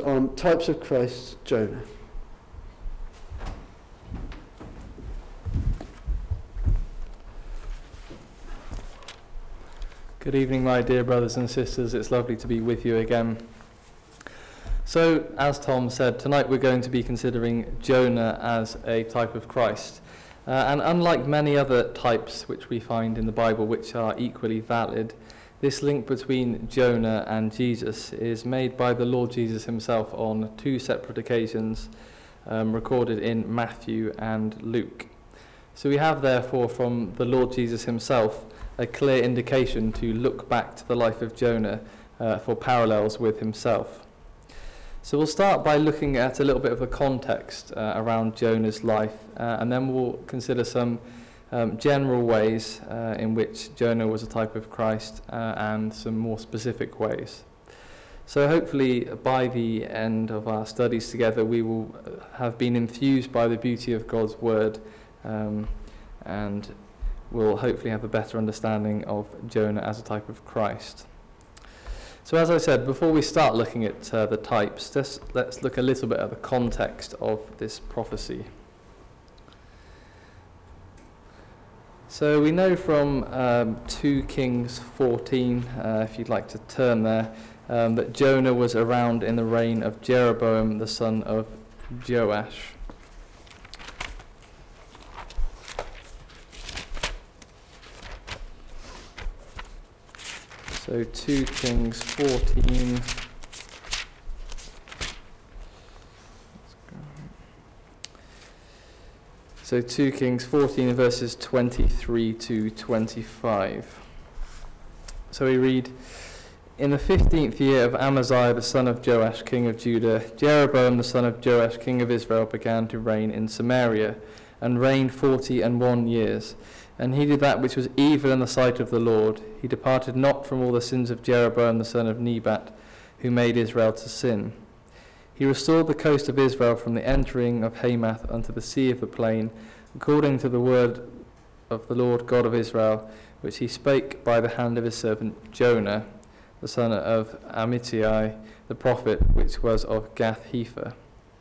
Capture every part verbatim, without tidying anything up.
on Types of Christ, Jonah. Good evening, my dear brothers and sisters. It's lovely to be with you again. So, as Tom said, tonight we're going to be considering Jonah as a type of Christ. Uh, and unlike many other types which we find in the Bible which are equally valid, this link between Jonah and Jesus is made by the Lord Jesus himself on two separate occasions, um, recorded in Matthew and Luke. So we have therefore from the Lord Jesus himself a clear indication to look back to the life of Jonah uh, for parallels with himself. So we'll start by looking at a little bit of the context uh, around Jonah's life, uh, and then we'll consider some um, general ways uh, in which Jonah was a type of Christ uh, and some more specific ways. So hopefully by the end of our studies together we will have been infused by the beauty of God's word, um, and we'll hopefully have a better understanding of Jonah as a type of Christ. So as I said, before we start looking at uh, the types, let's, let's look a little bit at the context of this prophecy. So we know from um, two Kings fourteen, uh, if you'd like to turn there, um, that Jonah was around in the reign of Jeroboam, the son of Joash. So two Kings fourteen. So two Kings fourteen verses twenty-three to twenty-five. So we read, "In the fifteenth year of Amaziah the son of Joash, king of Judah, Jeroboam the son of Joash, king of Israel, began to reign in Samaria, and reigned forty and one years. And he did that which was evil in the sight of the Lord. He departed not from all the sins of Jeroboam the son of Nebat, who made Israel to sin. He restored the coast of Israel from the entering of Hamath unto the sea of the plain, according to the word of the Lord God of Israel, which he spake by the hand of his servant Jonah, the son of Amittai, the prophet, which was of Gath-hepher."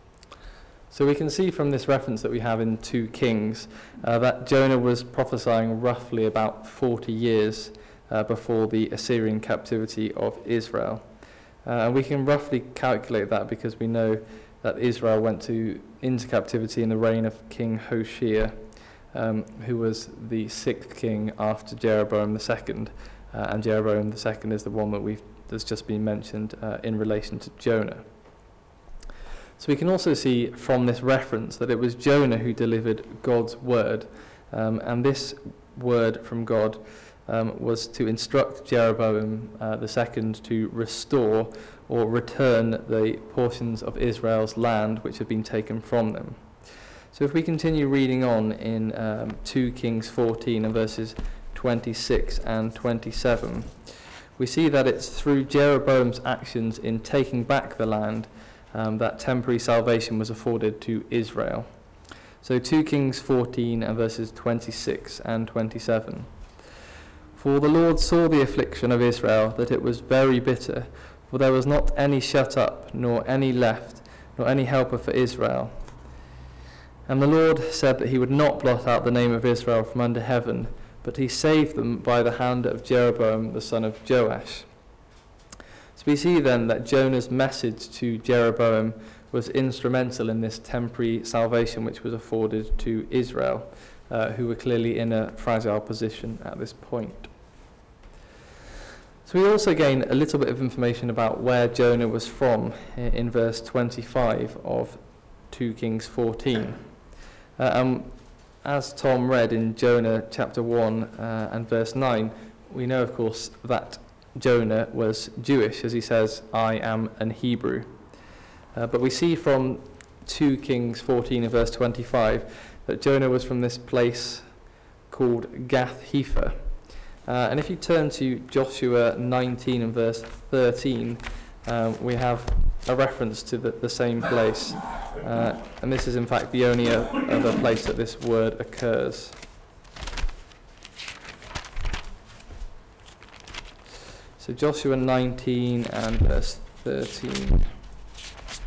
So we can see from this reference that we have in two Kings uh, that Jonah was prophesying roughly about forty years uh, before the Assyrian captivity of Israel. Uh, and we can roughly calculate that because we know that Israel went to into captivity in the reign of King Hoshea, um, who was the sixth king after Jeroboam the second. Uh, and Jeroboam the second is the one that we've that's just been mentioned uh, in relation to Jonah. So we can also see from this reference that it was Jonah who delivered God's word, um, and this word from God um, was to instruct Jeroboam uh, the second to restore or return the portions of Israel's land which had been taken from them. So if we continue reading on in um, two Kings fourteen and verses twenty-six and twenty-seven, we see that it's through Jeroboam's actions in taking back the land Um, that temporary salvation was afforded to Israel. So two Kings fourteen and verses twenty-six and twenty-seven. "For the Lord saw the affliction of Israel, that it was very bitter, for there was not any shut up, nor any left, nor any helper for Israel. And the Lord said that he would not blot out the name of Israel from under heaven, but he saved them by the hand of Jeroboam the son of Joash." So we see then that Jonah's message to Jeroboam was instrumental in this temporary salvation which was afforded to Israel, uh, who were clearly in a fragile position at this point. So we also gain a little bit of information about where Jonah was from in verse twenty-five of two Kings fourteen. Uh, um, as Tom read in Jonah chapter one uh, and verse nine, we know of course that Jonah was Jewish, as he says, "I am an Hebrew." Uh, but we see from two Kings fourteen and verse twenty-five that Jonah was from this place called Gath-hepher. Uh, and if you turn to Joshua nineteen and verse thirteen, um, we have a reference to the, the same place. Uh, and this is in fact the only uh, other place that this word occurs. So Joshua nineteen and verse thirteen.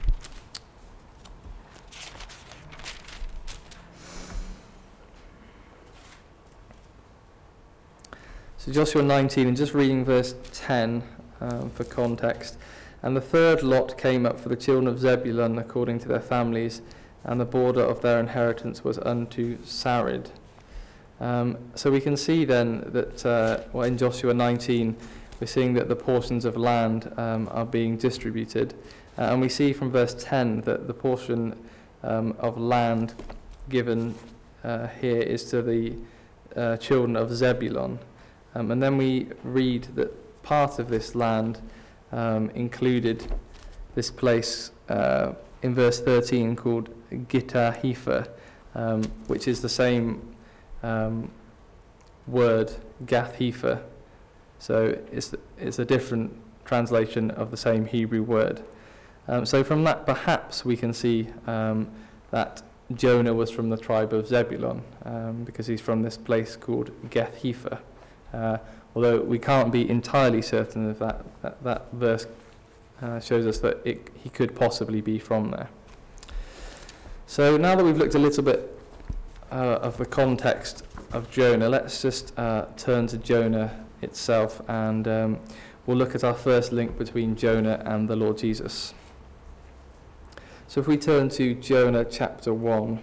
So Joshua nineteen, and just reading verse ten um, for context. And the third lot came up for the children of Zebulun according to their families, and the border of their inheritance was unto Sarid. Um, so we can see then that uh, well, in Joshua nineteen, we're seeing that the portions of land um, are being distributed. Uh, and we see from verse ten that the portion um, of land given uh, here is to the uh, children of Zebulun. Um, and then we read that part of this land um, included this place uh, in verse thirteen called Gittah Hefer, um, which is the same um, word, Gath Hefer. So it's, it's a different translation of the same Hebrew word. Um, so from that, perhaps we can see um, that Jonah was from the tribe of Zebulun, um, because he's from this place called Gath Hefer. Uh, although we can't be entirely certain of that, that, that verse uh, shows us that it, he could possibly be from there. So now that we've looked a little bit uh, of the context of Jonah, let's just uh, turn to Jonah itself, and um, we'll look at our first link between Jonah and the Lord Jesus. So if we turn to Jonah chapter one.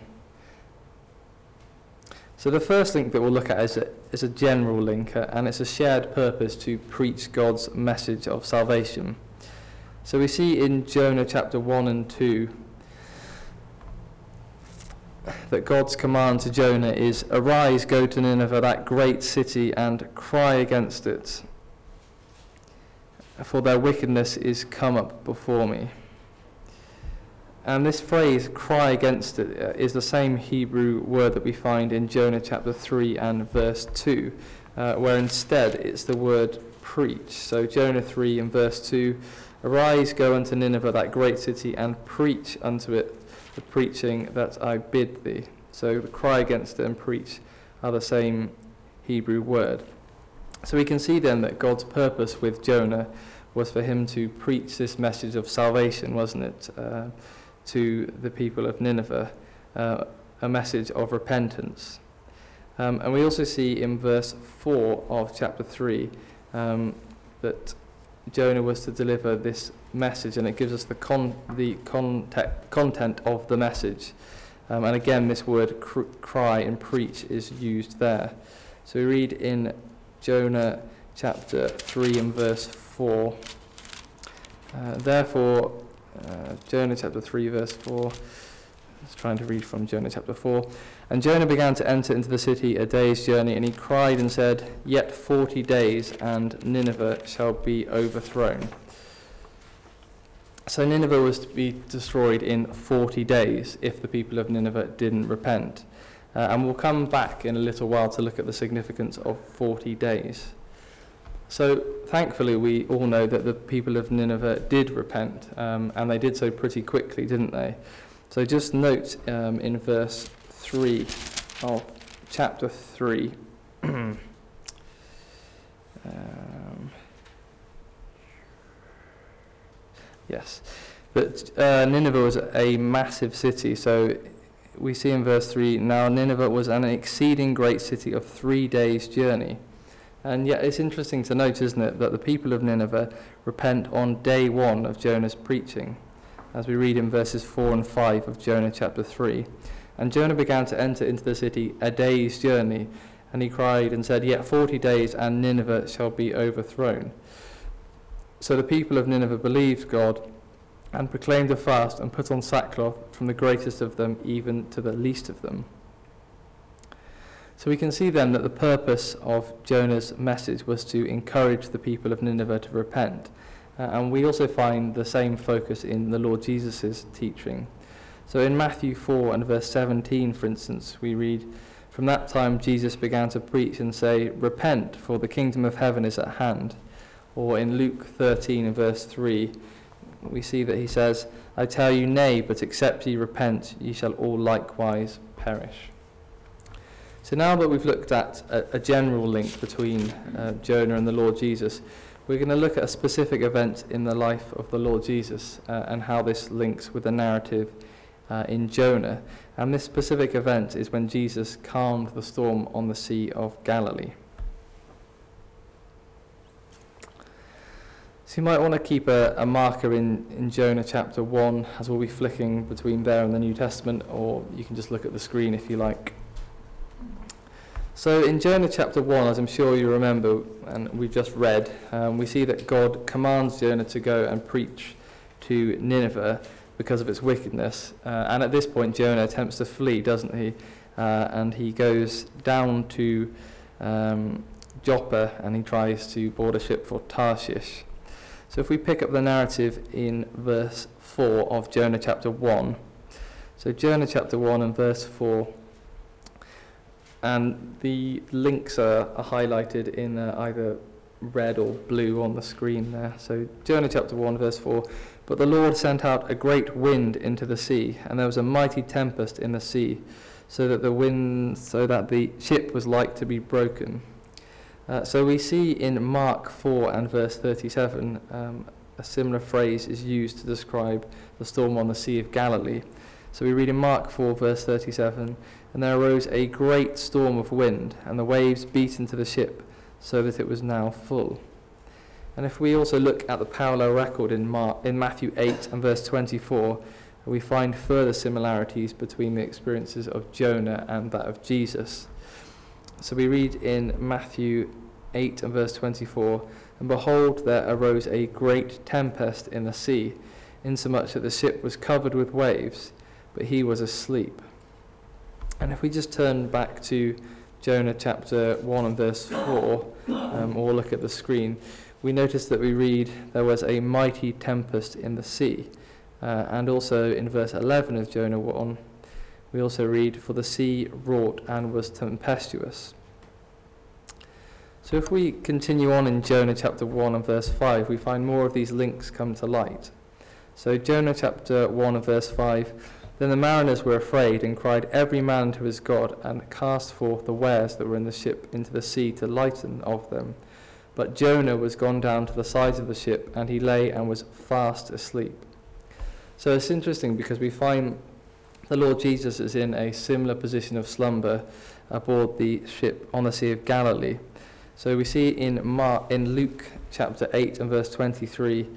So the first link that we'll look at is a, is a general link, uh, and it's a shared purpose to preach God's message of salvation. So we see in Jonah chapter one and two that God's command to Jonah is, "Arise, go to Nineveh, that great city, and cry against it, for their wickedness is come up before me." And this phrase, "cry against it," uh, is the same Hebrew word that we find in Jonah chapter three and verse two, uh, where instead it's the word preach. So Jonah three and verse two, "Arise, go unto Nineveh, that great city, and preach unto it the preaching that I bid thee." So the cry against it and preach are the same Hebrew word. So we can see then that God's purpose with Jonah was for him to preach this message of salvation, wasn't it, uh, to the people of Nineveh, uh, a message of repentance. Um, and we also see in verse four of chapter three um, that Jonah was to deliver this message, and it gives us the con- the content content of the message. Um, and again, this word cr- cry and preach is used there. So we read in Jonah chapter three and verse four. Uh, therefore, uh, Jonah chapter three verse four. I was trying to read from Jonah chapter four. "And Jonah began to enter into the city a day's journey, and he cried and said, Yet forty days, and Nineveh shall be overthrown." So Nineveh was to be destroyed in forty days if the people of Nineveh didn't repent. Uh, and we'll come back in a little while to look at the significance of forty days. So thankfully we all know that the people of Nineveh did repent, um, and they did so pretty quickly, didn't they? So just note um, in verse three of chapter three. um, yes, that uh, Nineveh was a massive city. So we see in verse three, "Now Nineveh was an exceeding great city of three days' journey." And yet it's interesting to note, isn't it, that the people of Nineveh repent on day one of Jonah's preaching, as we read in verses four and five of Jonah chapter three. "And Jonah began to enter into the city a day's journey, and he cried and said, Yet forty days, and Nineveh shall be overthrown. So the people of Nineveh believed God, and proclaimed a fast, and put on sackcloth, from the greatest of them even to the least of them." So we can see then that the purpose of Jonah's message was to encourage the people of Nineveh to repent. Uh, and we also find the same focus in the Lord Jesus' teaching. So in Matthew four and verse seventeen, for instance, we read, "From that time Jesus began to preach and say, Repent, for the kingdom of heaven is at hand." Or in Luke thirteen and verse three, we see that he says, "I tell you, nay, but except ye repent, ye shall all likewise perish." So now that we've looked at a, a general link between uh, Jonah and the Lord Jesus, we're going to look at a specific event in the life of the Lord Jesus uh, and how this links with the narrative uh, in Jonah. And this specific event is when Jesus calmed the storm on the Sea of Galilee. So you might want to keep a, a marker in, in Jonah chapter one, as we'll be flicking between there and the New Testament, or you can just look at the screen if you like. So in Jonah chapter one, as I'm sure you remember, and we've just read, um, we see that God commands Jonah to go and preach to Nineveh because of its wickedness. Uh, and at this point, Jonah attempts to flee, doesn't he? Uh, and he goes down to um, Joppa, and he tries to board a ship for Tarshish. So if we pick up the narrative in verse four of Jonah chapter one. So Jonah chapter one and verse four. And the links are, are highlighted in uh, either red or blue on the screen there. So Jonah chapter one verse four. But the Lord sent out a great wind into the sea, and there was a mighty tempest in the sea, so that the wind, so that the ship was like to be broken. Uh, so we see in Mark four and verse thirty-seven, um, a similar phrase is used to describe the storm on the Sea of Galilee. So we read in Mark four verse thirty-seven, and there arose a great storm of wind, and the waves beat into the ship, so that it was now full. And if we also look at the parallel record in, Mark, in Matthew eight and verse twenty-four, we find further similarities between the experiences of Jonah and that of Jesus. So we read in Matthew eight and verse twenty-four, and behold, there arose a great tempest in the sea, insomuch that the ship was covered with waves, but he was asleep. And if we just turn back to Jonah chapter one and verse four, um, or look at the screen, we notice that we read, there was a mighty tempest in the sea. Uh, and also in verse eleven of Jonah one, we also read, for the sea wrought and was tempestuous. So if we continue on in Jonah chapter one and verse five, we find more of these links come to light. So Jonah chapter one and verse five, then the mariners were afraid and cried every man to his God, and cast forth the wares that were in the ship into the sea to lighten of them. But Jonah was gone down to the sides of the ship, and he lay and was fast asleep. So it's interesting because we find the Lord Jesus is in a similar position of slumber aboard the ship on the Sea of Galilee. So we see in Mark, in Luke chapter eight and verse twenty-three,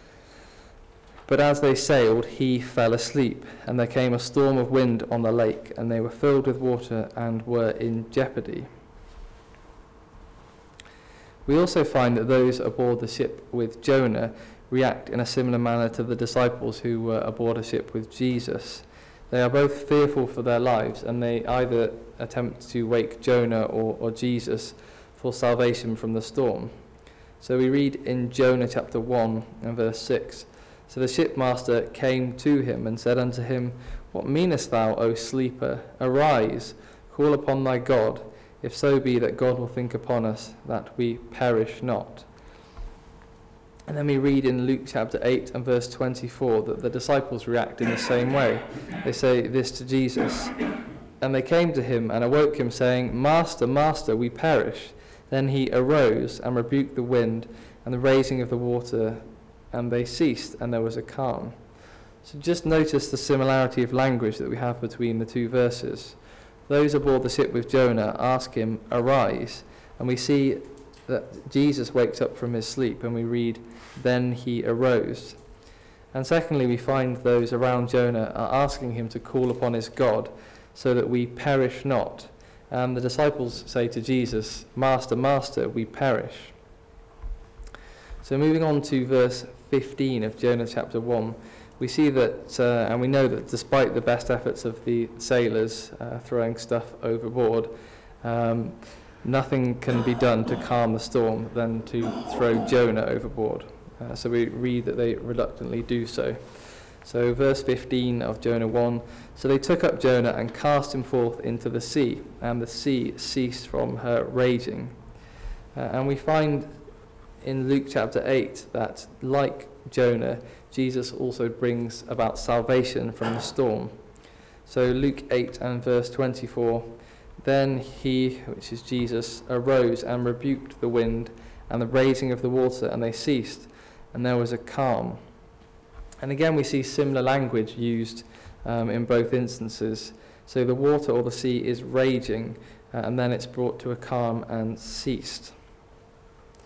but as they sailed, he fell asleep, and there came a storm of wind on the lake, and they were filled with water and were in jeopardy. We also find that those aboard the ship with Jonah react in a similar manner to the disciples who were aboard a ship with Jesus. They are both fearful for their lives, and they either attempt to wake Jonah or, or Jesus for salvation from the storm. So we read in Jonah chapter one and verse six, so the shipmaster came to him and said unto him, what meanest thou, O sleeper? Arise, call upon thy God, if so be that God will think upon us, that we perish not. And then we read in Luke chapter eight and verse twenty-four that the disciples react in the same way. They say this to Jesus. And they came to him and awoke him, saying, Master, Master, we perish. Then he arose and rebuked the wind and the raising of the water, and they ceased, and there was a calm. So just notice the similarity of language that we have between the two verses. Those aboard the ship with Jonah ask him, arise, and we see that Jesus wakes up from his sleep, and we read, then he arose. And secondly, we find those around Jonah are asking him to call upon his God, so that we perish not. And the disciples say to Jesus, Master, Master, we perish. So moving on to verse fifteen of Jonah chapter one, we see that, uh, and we know that despite the best efforts of the sailors uh, throwing stuff overboard, um, nothing can be done to calm the storm than to throw Jonah overboard. Uh, so we read that they reluctantly do so. So verse fifteen of Jonah one, so they took up Jonah and cast him forth into the sea, and the sea ceased from her raging. Uh, and we find in Luke chapter eight that, like Jonah, Jesus also brings about salvation from the storm. So Luke eight and verse twenty-four, then he, which is Jesus, arose and rebuked the wind and the raising of the water, and they ceased, and there was a calm. And again we see similar language used um, in both instances. So the water or the sea is raging, uh, and then it's brought to a calm and ceased.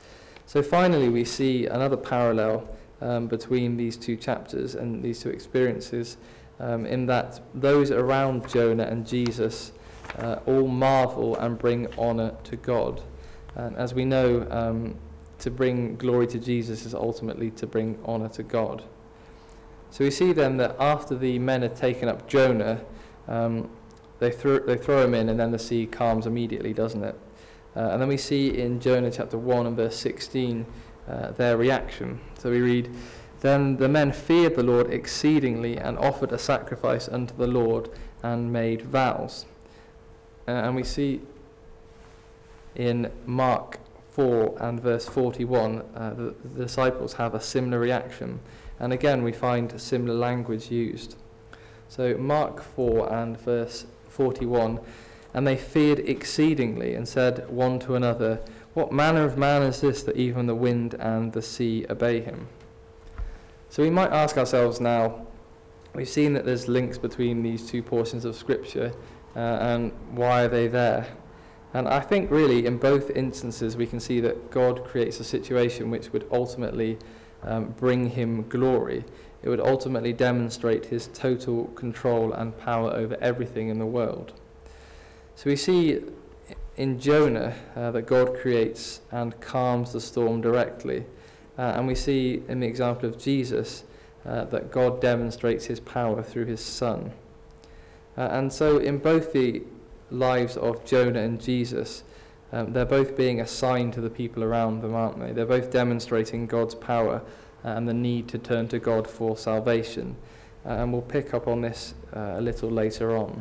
So finally, we see another parallel um, between these two chapters and these two experiences, um, in that those around Jonah and Jesus uh, all marvel and bring honour to God. And as we know, um, to bring glory to Jesus is ultimately to bring honour to God. So we see then that after the men had taken up Jonah, um, they, throw, they throw him in, and then the sea calms immediately, doesn't it? Uh, and then we see in Jonah chapter one and verse sixteen uh, their reaction. So we read, "Then the men feared the Lord exceedingly and offered a sacrifice unto the Lord and made vows." Uh, and we see in Mark four and verse forty-one, uh, the, the disciples have a similar reaction. And again, we find similar language used. So Mark four and verse forty-one, "And they feared exceedingly, and said one to another, What manner of man is this, that even the wind and the sea obey him?" So we might ask ourselves now, we've seen that there's links between these two portions of Scripture, uh, and why are they there? And I think really in both instances we can see that God creates a situation which would ultimately um, bring him glory. It would ultimately demonstrate his total control and power over everything in the world. So we see in Jonah uh, that God creates and calms the storm directly. Uh, and we see in the example of Jesus uh, that God demonstrates his power through his Son. Uh, and so in both the lives of Jonah and Jesus, um, they're both being a sign to the people around them, aren't they? They're both demonstrating God's power uh, and the need to turn to God for salvation. Uh, and we'll pick up on this uh, a little later on.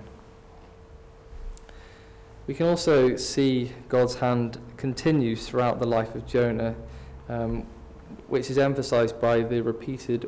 We can also see God's hand continues throughout the life of Jonah, um, which is emphasized by the repeated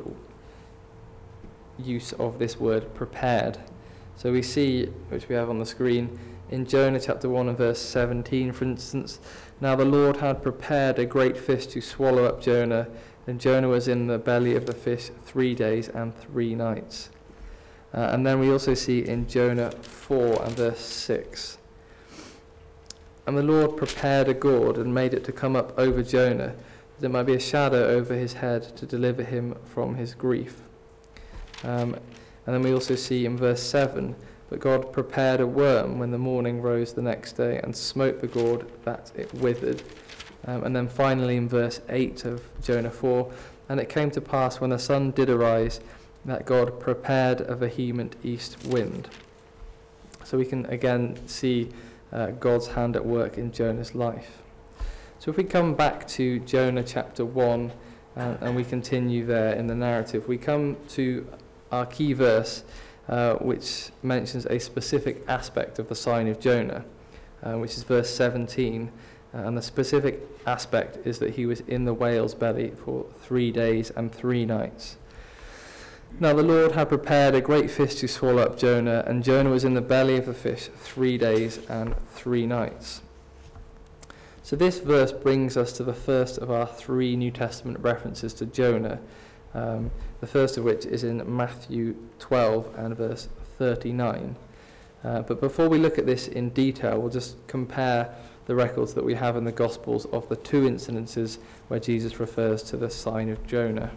use of this word prepared. So we see, which we have on the screen, in Jonah chapter one and verse seventeen, for instance, "Now the Lord had prepared a great fish to swallow up Jonah, and Jonah was in the belly of the fish three days and three nights." Uh, and then we also see in Jonah four and verse six, "And the Lord prepared a gourd and made it to come up over Jonah, that it might be a shadow over his head to deliver him from his grief." Um, and then we also see in verse seven, "But God prepared a worm when the morning rose the next day and smote the gourd that it withered." Um, and then finally in verse eight of Jonah four, "And it came to pass when the sun did arise that God prepared a vehement east wind." So we can again see uh, God's hand at work in Jonah's life. So if we come back to Jonah chapter one uh, and we continue there in the narrative, we come to our key verse, uh, which mentions a specific aspect of the sign of Jonah, uh, which is verse seventeen. Uh, and the specific aspect is that he was in the whale's belly for three days and three nights. "Now the Lord had prepared a great fish to swallow up Jonah, and Jonah was in the belly of the fish three days and three nights." So this verse brings us to the first of our three New Testament references to Jonah, um, the first of which is in Matthew twelve and verse thirty-nine. Uh, but before we look at this in detail, we'll just compare the records that we have in the Gospels of the two incidences where Jesus refers to the sign of Jonah.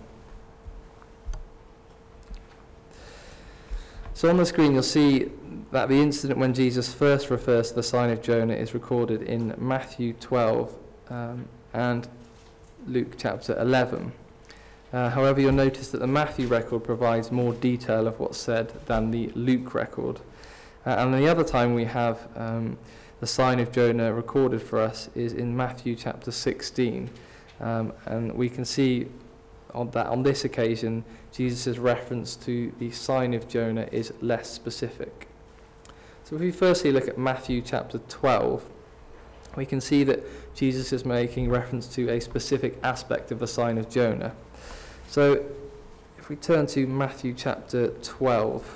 So on the screen you'll see that the incident when Jesus first refers to the sign of Jonah is recorded in Matthew twelve um, and Luke chapter eleven. Uh, however, you'll notice that the Matthew record provides more detail of what's said than the Luke record. Uh, and the other time we have um, the sign of Jonah recorded for us is in Matthew chapter sixteen. Um, and we can see on that on this occasion, Jesus' reference to the sign of Jonah is less specific. So if we firstly look at Matthew chapter twelve, we can see that Jesus is making reference to a specific aspect of the sign of Jonah. So if we turn to Matthew chapter twelve,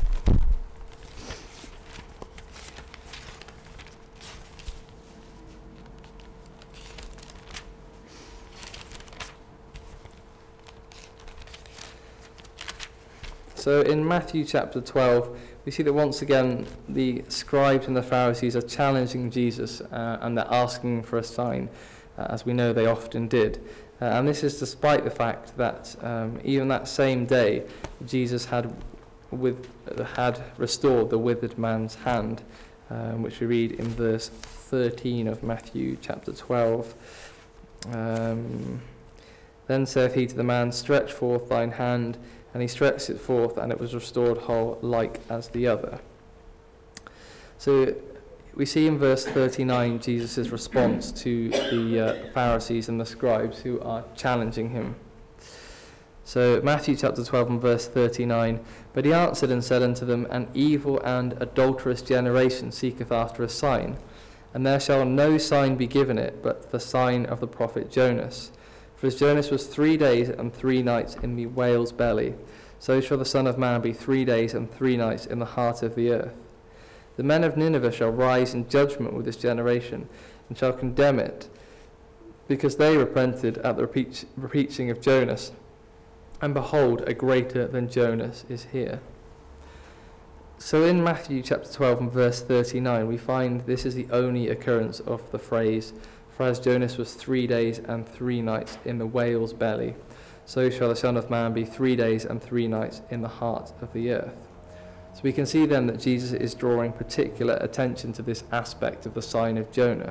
So in Matthew chapter twelve, we see that once again the scribes and the Pharisees are challenging Jesus uh, and they're asking for a sign. uh, as we know they often did. Uh, and this is despite the fact that um, even that same day, Jesus had with uh, had restored the withered man's hand, um, which we read in verse thirteen of Matthew chapter twelve. Um, then saith he to the man, stretch forth thine hand, and he stretched it forth, and it was restored whole, like as the other. So we see in verse thirty-nine Jesus' response to the uh, Pharisees and the scribes who are challenging him. So Matthew chapter twelve and verse thirty-nine, but he answered and said unto them, an evil and adulterous generation seeketh after a sign, and there shall no sign be given it but the sign of the prophet Jonas. For as Jonas was three days and three nights in the whale's belly, so shall the Son of Man be three days and three nights in the heart of the earth. The men of Nineveh shall rise in judgment with this generation, and shall condemn it, because they repented at the preaching of Jonas. And behold, a greater than Jonas is here. So in Matthew chapter twelve and verse thirty-nine, we find this is the only occurrence of the phrase, for as Jonas was three days and three nights in the whale's belly, so shall the Son of Man be three days and three nights in the heart of the earth. So we can see then that Jesus is drawing particular attention to this aspect of the sign of Jonah.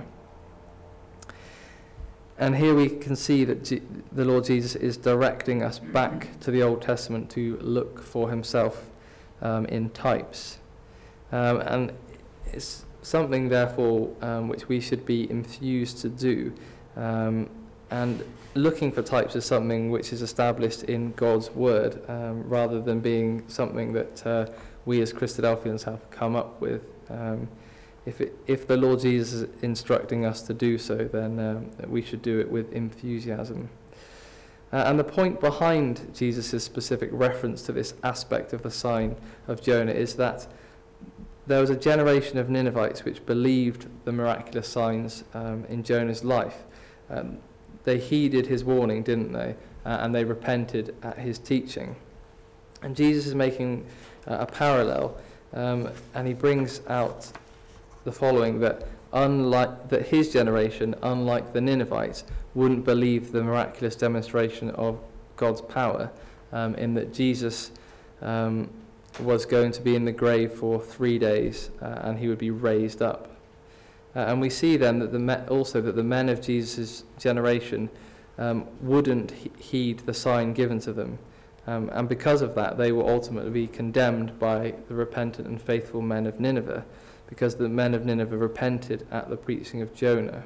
And here we can see that G- the Lord Jesus is directing us back to the Old Testament to look for himself um, in types. Um, and it's something, therefore, um, which we should be enthused to do. Um, and looking for types is something which is established in God's Word, um, rather than being something that uh, we as Christadelphians have come up with. Um, if it, if the Lord Jesus is instructing us to do so, then um, we should do it with enthusiasm. Uh, and the point behind Jesus' specific reference to this aspect of the sign of Jonah is that there was a generation of Ninevites which believed the miraculous signs um, in Jonah's life. Um, they heeded his warning, didn't they? Uh, and they repented at his teaching. And Jesus is making uh, a parallel, um, and he brings out the following, that unlike that his generation, unlike the Ninevites, wouldn't believe the miraculous demonstration of God's power, um, in that Jesus um, was going to be in the grave for three days uh, and he would be raised up. Uh, and we see then that the me- also that the men of Jesus' generation um, wouldn't he- heed the sign given to them. Um, and because of that, they will ultimately be condemned by the repentant and faithful men of Nineveh, because the men of Nineveh repented at the preaching of Jonah.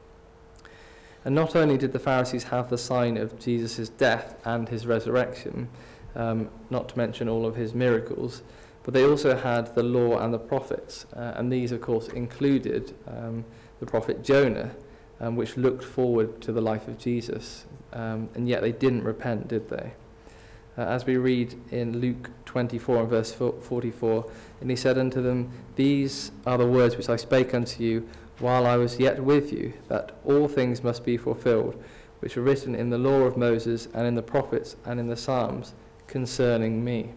And not only did the Pharisees have the sign of Jesus' death and his resurrection, um, not to mention all of his miracles, but they also had the law and the prophets. Uh, and these, of course, included um, the prophet Jonah, um, which looked forward to the life of Jesus. Um, and yet they didn't repent, did they? Uh, as we read in Luke twenty-four and verse forty-four, and he said unto them, these are the words which I spake unto you while I was yet with you, that all things must be fulfilled, which are written in the law of Moses and in the prophets and in the Psalms concerning me.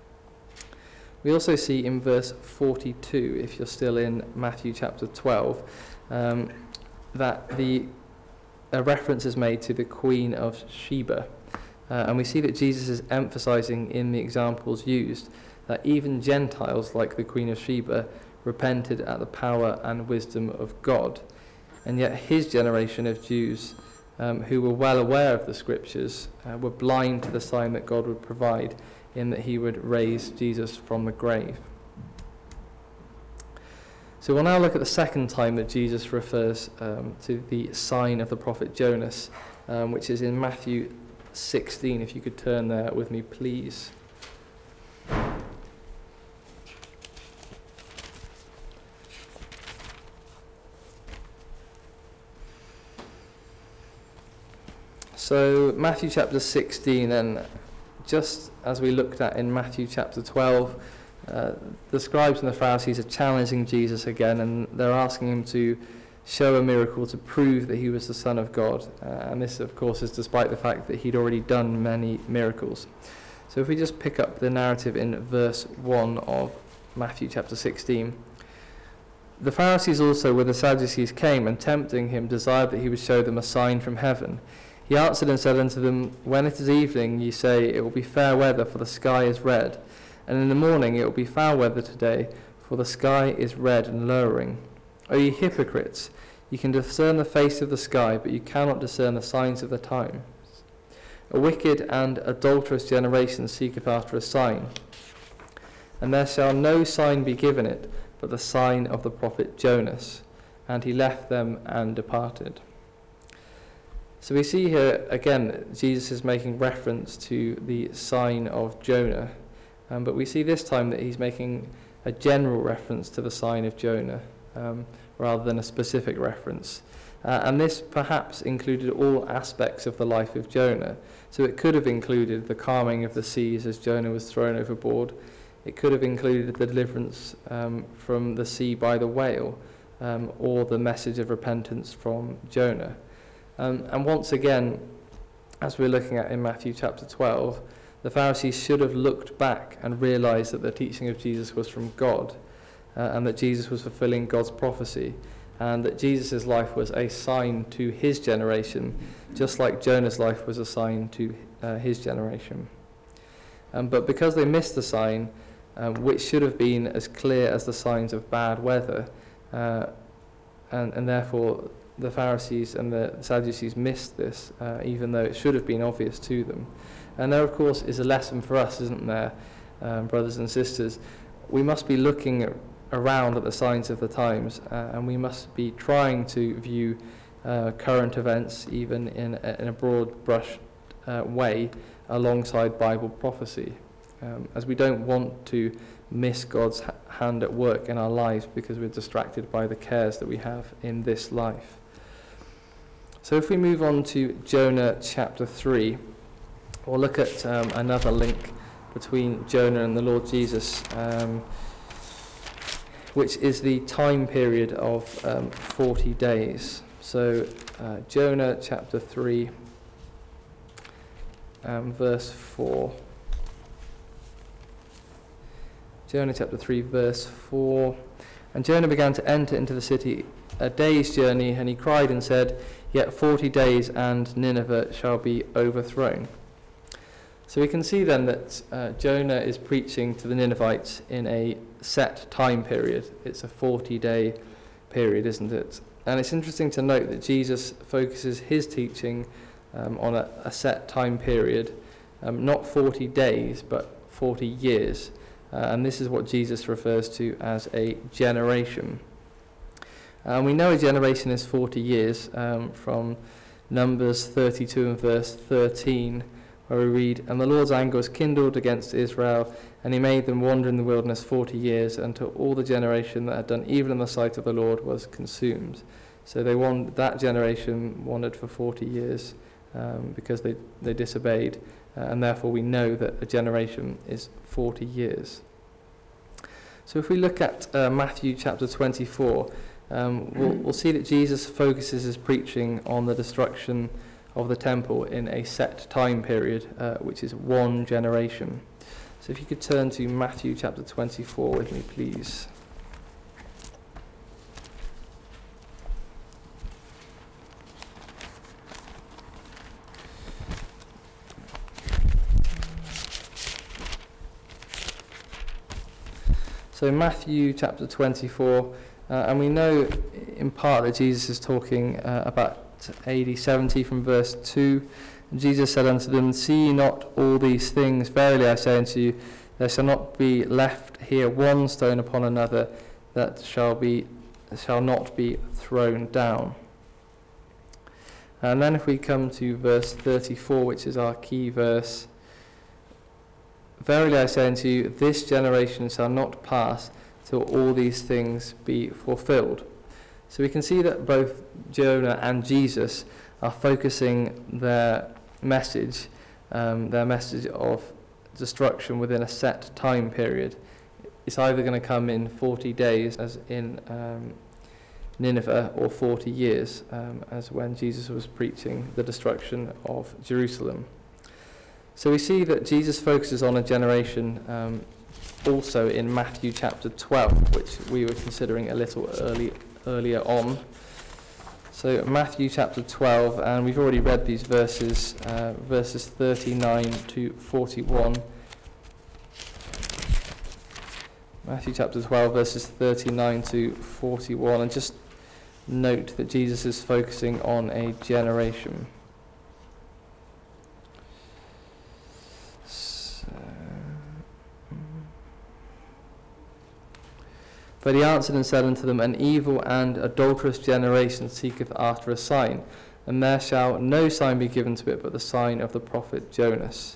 We also see in verse forty-two, if you're still in Matthew chapter twelve, um, that the a reference is made to the Queen of Sheba. Uh, and we see that Jesus is emphasizing in the examples used that even Gentiles like the Queen of Sheba repented at the power and wisdom of God. And yet his generation of Jews, um, who were well aware of the scriptures, uh, were blind to the sign that God would provide in that he would raise Jesus from the grave. So we'll now look at the second time that Jesus refers um, to the sign of the prophet Jonas, um, which is in Matthew sixteen. If you could turn there with me, please. So Matthew chapter sixteen, and just as we looked at in Matthew chapter twelve, uh, the scribes and the Pharisees are challenging Jesus again, and they're asking him to show a miracle to prove that he was the Son of God. Uh, and this, of course, is despite the fact that he'd already done many miracles. So if we just pick up the narrative in verse one of Matthew chapter sixteen, The Pharisees also with the Sadducees came, and tempting him desired that he would show them a sign from heaven. He answered and said unto them, When it is evening, ye say, It will be fair weather, for the sky is red. And in the morning it will be foul weather today, for the sky is red and lowering. O ye hypocrites, ye can discern the face of the sky, but you cannot discern the signs of the times. A wicked and adulterous generation seeketh after a sign, and there shall no sign be given it, but the sign of the prophet Jonas. And he left them and departed. So we see here, again, Jesus is making reference to the sign of Jonah. Um, but we see this time that he's making a general reference to the sign of Jonah, um, rather than a specific reference. Uh, and this perhaps included all aspects of the life of Jonah. So it could have included the calming of the seas as Jonah was thrown overboard. It could have included the deliverance um, from the sea by the whale, um, or the message of repentance from Jonah. Um, and once again, as we're looking at in Matthew chapter twelve, the Pharisees should have looked back and realized that the teaching of Jesus was from God, uh, and that Jesus was fulfilling God's prophecy, and that Jesus' life was a sign to his generation, just like Jonah's life was a sign to uh, his generation. Um, but because they missed the sign, um, which should have been as clear as the signs of bad weather, uh, and, and therefore the Pharisees and the Sadducees missed this, uh, even though it should have been obvious to them. And there, of course, is a lesson for us, isn't there, um, brothers and sisters? We must be looking at, around at the signs of the times, uh, and we must be trying to view uh, current events, even in a, in a broad brush uh, way, alongside Bible prophecy, um, as we don't want to miss God's ha- hand at work in our lives because we're distracted by the cares that we have in this life. So if we move on to Jonah chapter three, we'll look at um, another link between Jonah and the Lord Jesus, um, which is the time period of um, forty days. So uh, Jonah chapter three, um, verse four. Jonah chapter three, verse four. And Jonah began to enter into the city a day's journey, and he cried and said, Yet forty days and Nineveh shall be overthrown. So we can see then that uh, Jonah is preaching to the Ninevites in a set time period. It's a forty-day period, isn't it? And it's interesting to note that Jesus focuses his teaching um, on a, a set time period, um, not forty days, but forty years. Uh, and this is what Jesus refers to as a generation. And we know a generation is forty years um, from Numbers thirty-two and verse thirteen, where we read, And the Lord's anger was kindled against Israel, and he made them wander in the wilderness forty years, until all the generation that had done evil in the sight of the Lord was consumed. So they wand- that generation wandered for forty years um, because they, they disobeyed, uh, and therefore we know that a generation is forty years. So if we look at uh, Matthew chapter twenty-four, Um, we'll, we'll see that Jesus focuses his preaching on the destruction of the temple in a set time period, uh, which is one generation. So if you could turn to Matthew chapter twenty-four with me, please. So Matthew chapter twenty-four, uh, and we know in part that Jesus is talking uh, about A D seventy from verse two. And Jesus said unto them, See ye not all these things? Verily I say unto you, there shall not be left here one stone upon another that shall be shall not be thrown down. And then if we come to verse thirty-four, which is our key verse, Verily I say unto you, this generation shall not pass till all these things be fulfilled. So we can see that both Jonah and Jesus are focusing their message, um, their message of destruction within a set time period. It's either going to come in forty days, as in um, Nineveh, or forty years, um, as when Jesus was preaching the destruction of Jerusalem. So we see that Jesus focuses on a generation um, also in Matthew chapter twelve, which we were considering a little early, earlier on. So Matthew chapter twelve, and we've already read these verses, uh, verses thirty-nine to forty-one. Matthew chapter twelve, verses thirty-nine to forty-one, and just note that Jesus is focusing on a generation. So, but he answered and said unto them, An evil and adulterous generation seeketh after a sign, and there shall no sign be given to it but the sign of the prophet Jonas.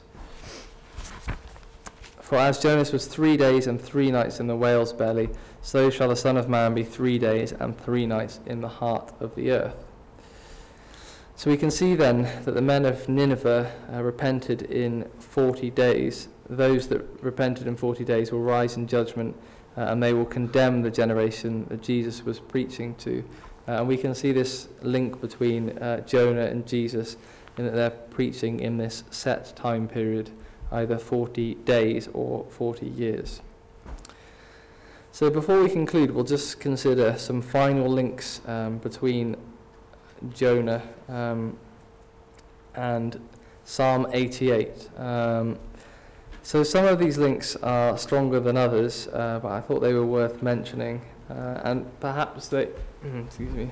For as Jonas was three days and three nights in the whale's belly, so shall the Son of Man be three days and three nights in the heart of the earth. So we can see then that the men of Nineveh uh, repented in forty days. Those that repented in forty days will rise in judgment, uh, and they will condemn the generation that Jesus was preaching to. Uh, and we can see this link between uh, Jonah and Jesus, in that they're preaching in this set time period, either forty days or forty years. So before we conclude, we'll just consider some final links um, between Jonah um, and Psalm eighty-eight. Um, so some of these links are stronger than others, uh, but I thought they were worth mentioning, uh, and perhaps they, excuse me,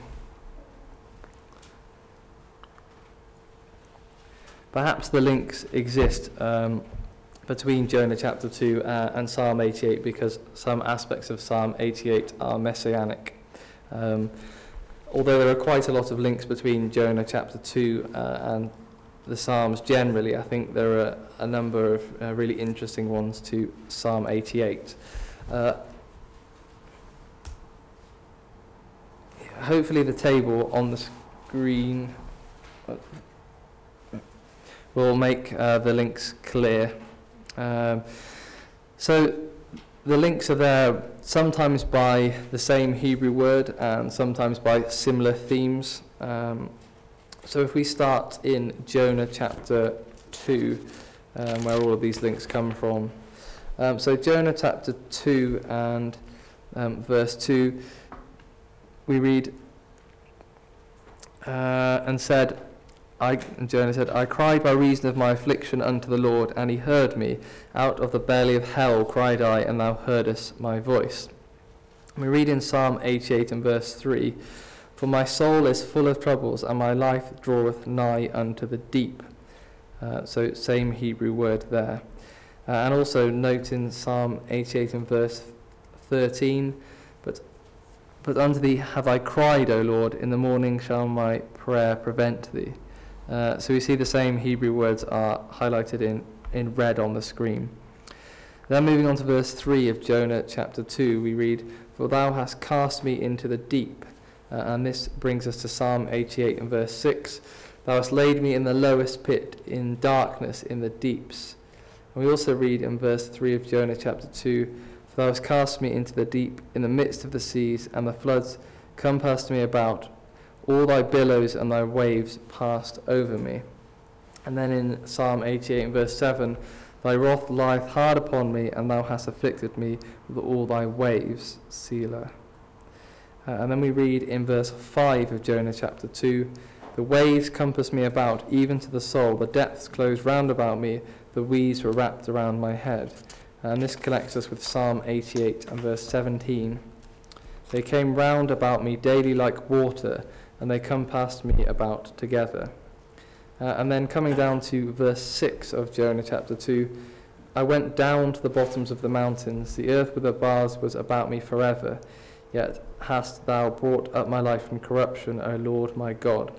perhaps the links exist um, between Jonah chapter two uh, and Psalm eighty-eight, because some aspects of Psalm eighty-eight are messianic. Um, although there are quite a lot of links between Jonah chapter two uh, and the Psalms generally, I think there are a number of uh, really interesting ones to Psalm eighty-eight. Uh, hopefully the table on the screen will make uh, the links clear. Um, so the links are there sometimes by the same Hebrew word and sometimes by similar themes. Um, so if we start in Jonah chapter two, um, where all of these links come from. Um, so Jonah chapter two and um, verse two, we read, uh, and said, I, and Jonah said, I cried by reason of my affliction unto the Lord, and he heard me. Out of the belly of hell cried I, and thou heardest my voice. And we read in Psalm eighty-eight and verse three, For my soul is full of troubles, and my life draweth nigh unto the deep. Uh, so same Hebrew word there. Uh, and also note in Psalm eighty-eight and verse thirteen, But but unto thee have I cried, O Lord, in the morning shall my prayer prevent thee. Uh, so we see the same Hebrew words are highlighted in, in red on the screen. Then moving on to verse three of Jonah chapter two, we read, For thou hast cast me into the deep. Uh, and this brings us to Psalm eighty-eight and verse six. Thou hast laid me in the lowest pit, in darkness, in the deeps. And we also read in verse three of Jonah chapter two, For thou hast cast me into the deep, in the midst of the seas, and the floods compassed me about. All thy billows and thy waves passed over me. And then in Psalm eighty-eight and verse seven, Thy wrath lieth hard upon me, and thou hast afflicted me with all thy waves, Selah. Uh, and then we read in verse five of Jonah chapter two, The waves compass me about, even to the soul. The depths closed round about me. The weeds were wrapped around my head. And this connects us with Psalm eighty-eight and verse seventeen. They came round about me daily like water, and they compassed me about together. Uh, and then coming down to verse six of Jonah chapter two, I went down to the bottoms of the mountains. The earth with her bars was about me forever. Yet hast thou brought up my life from corruption, O Lord my God.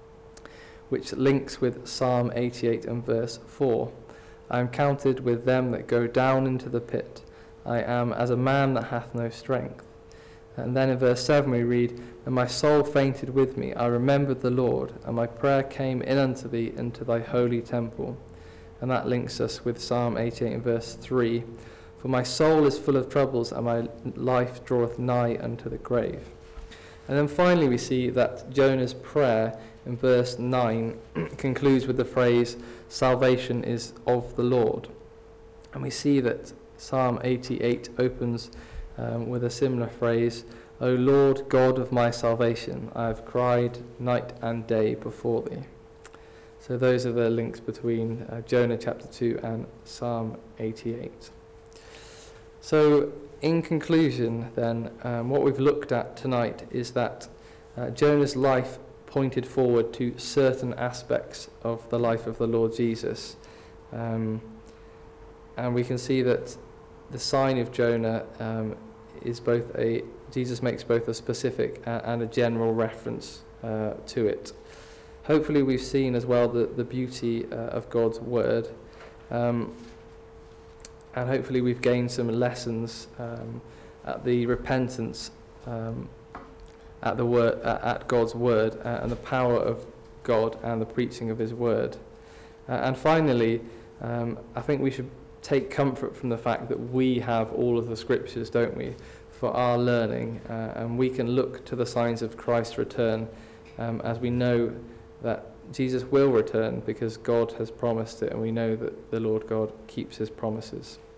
Which links with Psalm eighty-eight and verse four. I am counted with them that go down into the pit. I am as a man that hath no strength. And then in verse seven we read, And my soul fainted with me, I remembered the Lord, and my prayer came in unto thee into thy holy temple. And that links us with Psalm eighty-eight and verse three. For my soul is full of troubles, and my life draweth nigh unto the grave. And then finally we see that Jonah's prayer in verse nine concludes with the phrase, Salvation is of the Lord. And we see that Psalm eighty-eight opens um, with a similar phrase, O Lord God of my salvation, I have cried night and day before thee. So those are the links between uh, Jonah chapter two and Psalm eighty-eight. So in conclusion then, um, what we've looked at tonight is that uh, Jonah's life pointed forward to certain aspects of the life of the Lord Jesus. Um, and we can see that the sign of Jonah um, is both a, Jesus makes both a specific and a general reference uh, to it. Hopefully we've seen as well the, the beauty uh, of God's word, um, and hopefully we've gained some lessons um, at the repentance um, at the word at, at God's word uh, and the power of God and the preaching of his word. Uh, and finally, um, I think we should take comfort from the fact that we have all of the scriptures, don't we, for our learning, uh, and we can look to the signs of Christ's return um, as we know that Jesus will return because God has promised it, and we know that the Lord God keeps his promises.